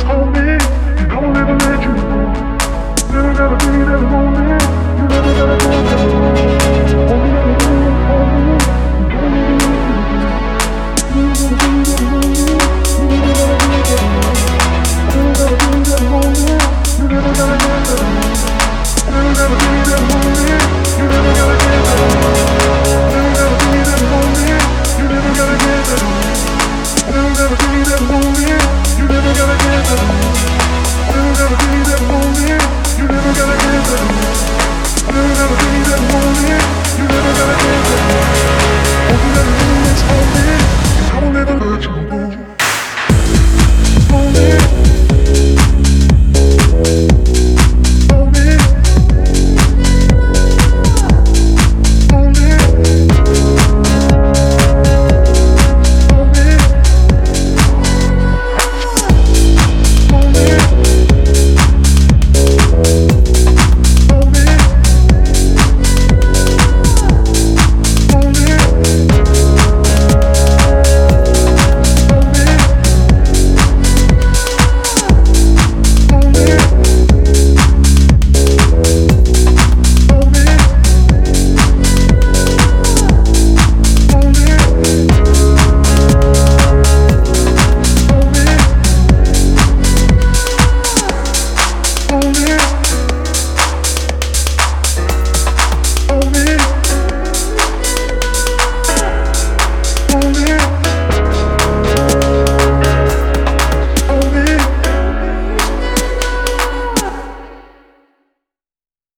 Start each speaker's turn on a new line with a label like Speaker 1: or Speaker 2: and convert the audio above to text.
Speaker 1: moments on me. I will never let you go. Never gotta be that moment. You never gotta go that long. Only gotta be on me. I will never let you go. Never gotta be that moment. You never gotta go that long. Never gotta be that moment. You never gotta get that long. Never gotta be that moment. You never gotta get that long. Never gotta be that moment. You never gotta get that long. Never gotta be that moment. You never gotta get that long. Never gotta be that moment. You never gotta get that long. Never gotta be that moment. You never gotta get that long. Only that moment's on me. I will never let you go.